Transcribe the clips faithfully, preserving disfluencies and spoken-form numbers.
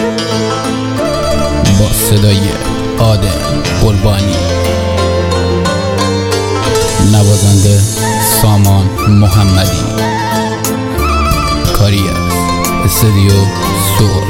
با صدای عادل قربانی، نوازنده سامان محمدی، کاری از استودیو سور.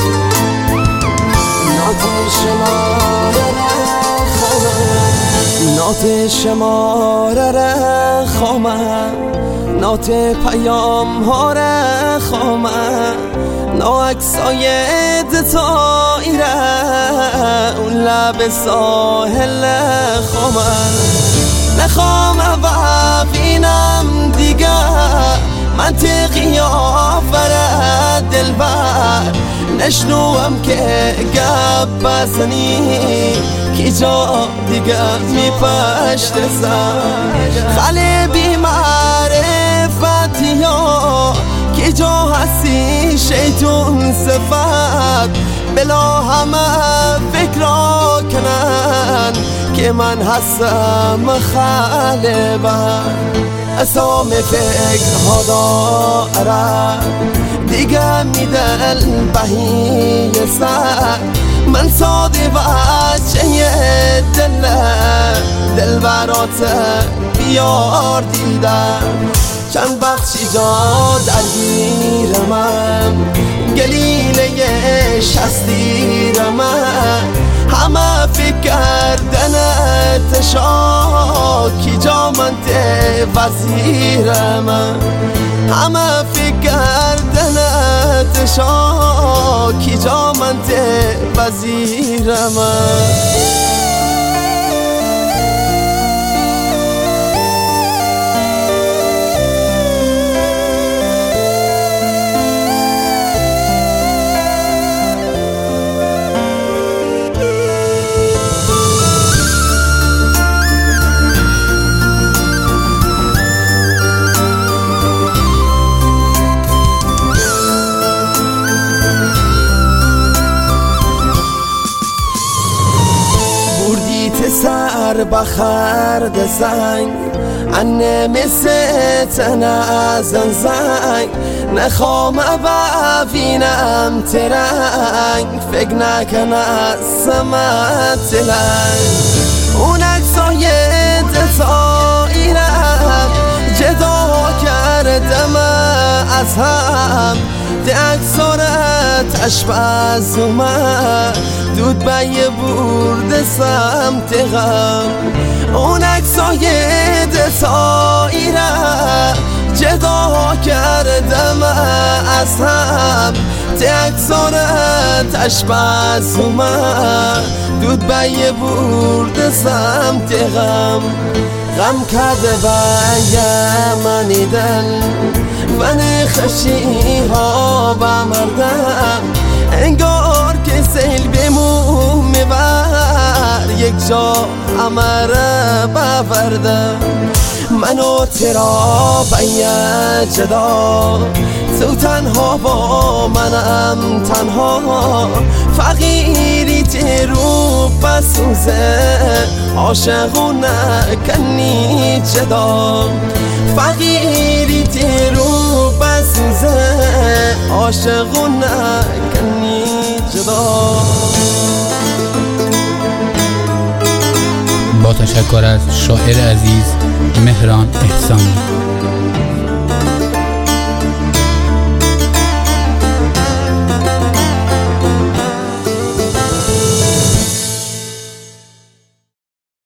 نات شماره رخامه، نات پیام ها رخامه، نا اکسای دتایره اون لب ساحل خامه. نخوامه و بینم دیگه منطقی آفره دلبر، نشنوم که گپ بزنی کی جا دیگه می پشت سر. خاله بی معرفتی ها کی جا هستی شیطون صفت، بلا همه فکرا کنن که من هستم خاله بر. اسام فکرها دارم دیگه میدل بهی سر، من ساده بچه دل دل برات بیار دیدم. چند بخشی جا درگیرمم گلیله شستیرم، همه فکر کردن تشا کی جا من ته وزیرم، همه فکر کردن تشا کی جا من ته وزیرم. سر بخرد زنگ انه مثل نازن زنگ، نخوام ببینم ترنگ فکر نکنم سمت لنگ. اون اکسای دتایرم جدا کردم از هم، ده اکسارت اشباز اومد دود به یه برد سمت غم. اون اکسای دتایرم جدا کردم از هم، ده اکسارت اشباز اومد دود به یه برد سمت غم. غم کرده باید منی دل من خشی ها بمردم، انگار که سیل بمون میبر یک جا امره بوردم. منو ترا باید جدا تو تنها با منم تنها، فقیری ترو بسوزه عاشقو نکنی جدا، فقیری ترو بسوزه عاشقو نکنی جدا. با تشکر از شاعر عزیز مهران احسانی.